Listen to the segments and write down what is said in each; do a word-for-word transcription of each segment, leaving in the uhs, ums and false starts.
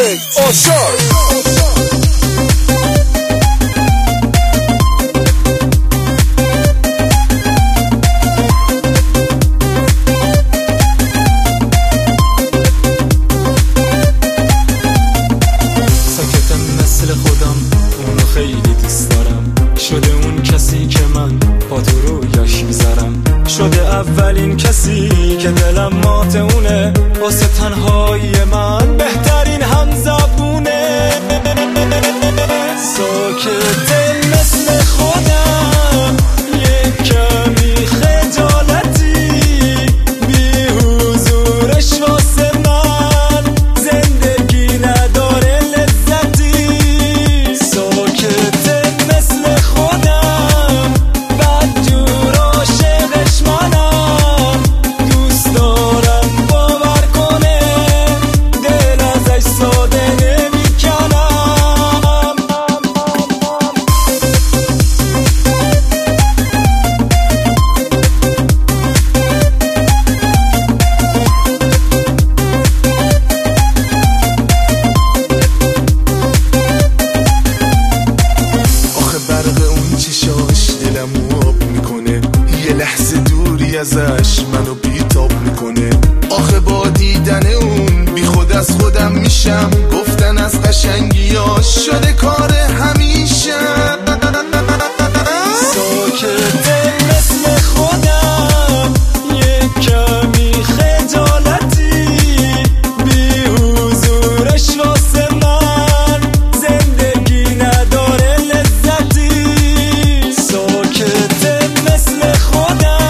دیجی آشار. خیلی دوست دارم شده اون کسی که من با تو رویش میذارم شده اولین کسی که دلم ماتونه واسه تنهایی من بهترین همزبونه ساکته مثل خودم یک کمی خجالتی بی حضورش واسه من زندگی نداره ازش منو بیتاب میکنه آخه با دیدن اون بی خود از خودم میشم گفتن از قشنگیاش شده کار همیشه ساکته مثل خودم یک کمی خجالتی بی حضورش واسه من زندگی نداره لذتی ساکته مثل خودم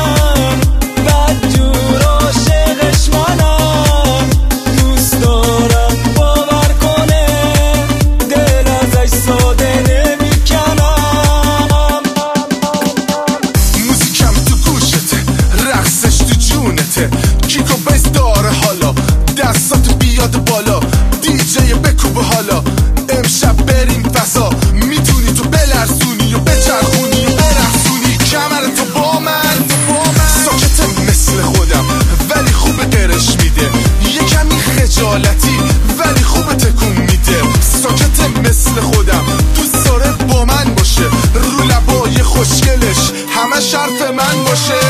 کیکو بیس داره حالا دستاتو بیاد بالا دیجی بکوب حالا امشب بریم فضا میتونی تو بلرزونی و بچرخونی و برقصونی کمرتو با من ساکته مثل خودم ولی خوب قرش میده یه کمی خجالتی ولی خوب تکون میده ساکته مثل خودم دوست داره با من باشه رو لبای خوشگلش همه شرف من باشه